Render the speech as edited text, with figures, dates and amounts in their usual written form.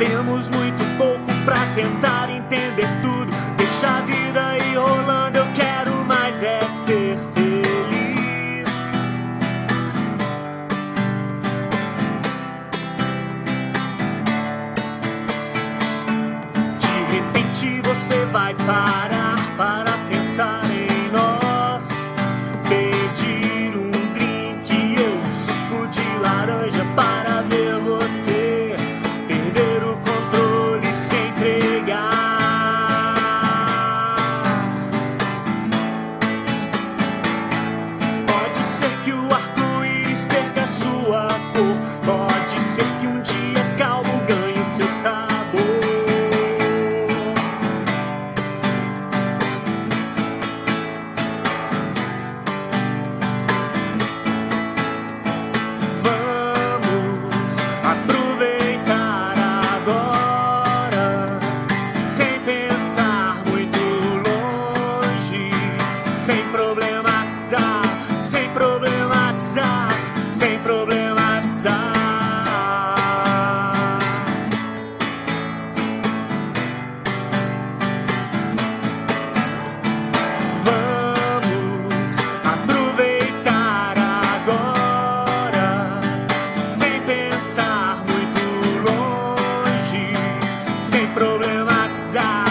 Sabemos muito pouco pra tentar entender tudo. Deixa a vida ir rolando, eu quero mais é ser feliz. De repente você vai parar para pensar em nós. Pedir um drink e eu suco de laranja para ver você perder o controle e se entregar. Pode ser que o arco-íris perca sua cor. Pode ser que um dia calmo ganhe seu sabor. Vamos aproveitar agora, sem pensar muito longe, sem problematizar, sem problematizar, sem problematizar. Vamos aproveitar agora, sem pensar muito longe, sem problematizar.